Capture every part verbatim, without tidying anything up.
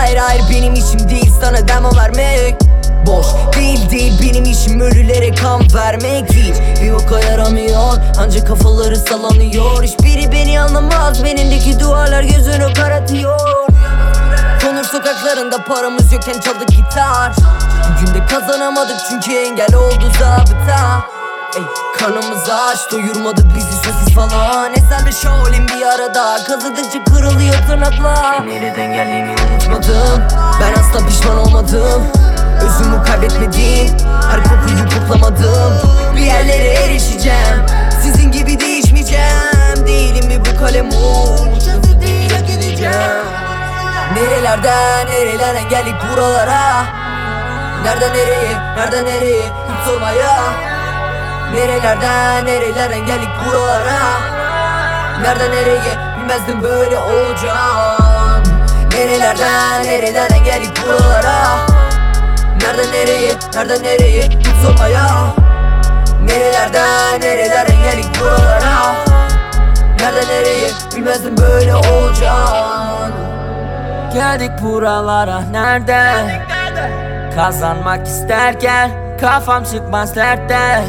Hayır hayır benim işim değil sana demo vermek. Boş değil değil benim işim ölülere kan vermek. Hiç bir boka yaramıyor ancak kafaları sallanıyor. Hiçbiri beni anlamaz benimdeki duvarlar gözünü karartıyor. Konur sokaklarında paramız yokken çaldık gitar. Bugün de kazanamadık çünkü engel oldu zabıta. Ey, karnımız aç doyurmadı bizi sosis falan. Eserle şövalin bir arada kazıdıkça kırılıyor tırnaklar. Nereden geldiğini unutmadım. Ben asla pişman olmadım. Özümü kaybetmedim. Her kokuyu koklamadım. Bir yerlere erişeceğim. Sizin gibi değişmeyeceğim. Değilim mi bu kalem uç yazı değil gideceğim. Nerelerden nerelerden geldik buralara. Nereden nereye nereden nereye hiç sormaya. Nerelerden nerelerden geldik buralara. Nereden nereye bilmezdim böyle olacağım. Nerelerden nerelerden geldik buralara. Nereden nereye nereden nereye hiç sormaya. Nerelerden nerelerden geldik buralara. Nereden nereye bilmezdim böyle olacağım. Geldik buralara nereden? Kazanmak isterken kafam çıkmaz dertte.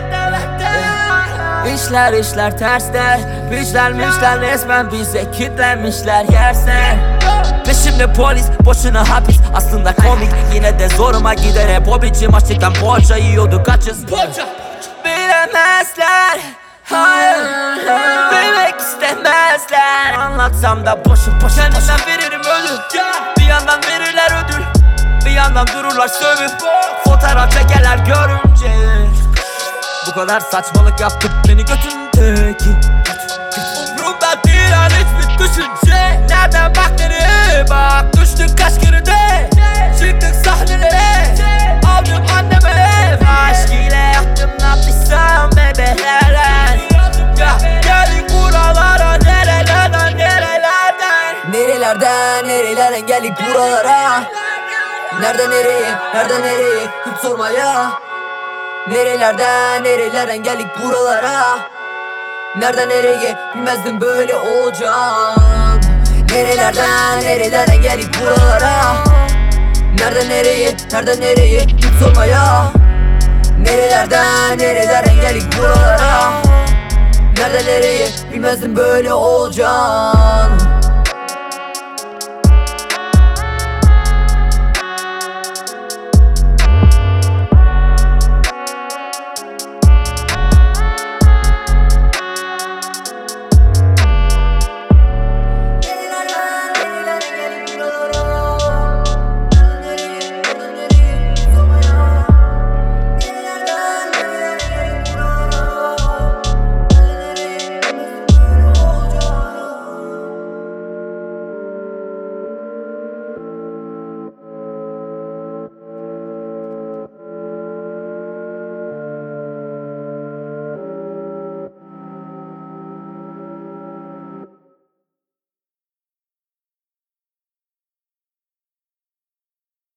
İşler işler terste. Pişlermişler resmen bize kitlenmişler yerse. Peşimde polis boşuna hapis. Aslında komik yine de zoruma gider. Hep o biçim açlıktan poğaça yiyorduk açız. Bilemezler, hayır, bilmek istemezler. Anlatsam da boşu boşu. Kendimden veririm ödül. Bir yandan verirler ödül, bir yandan dururlar sövüp fotoğraf çekerler görünce. Bu kadar saçmalık yaptık beni götün teki. Umrumda değil an hiçbir düşünce. Nereden bak nereye bak. Düştük kaç kere de. Çıktık sahnelere. Aldım anneme ev. Aşk ile yattım ne yaptıysam bebelerden. Ya geldik buralara nerelerden nerelerden. Nerelerden nerelerden geldik buralara. Nereden nereye nereden nereye hiç sormaya. Nerelerden nerelerden geldik buralara. Nereden nereye bilmezdim böyle olacağım. Nerelerden nerelerden geldik buralara. Nereden nereye nereden nereye hiç sormaya. Nerelerden nerelerden geldik buralara. Nereden nereye bilmezdim böyle olacağım.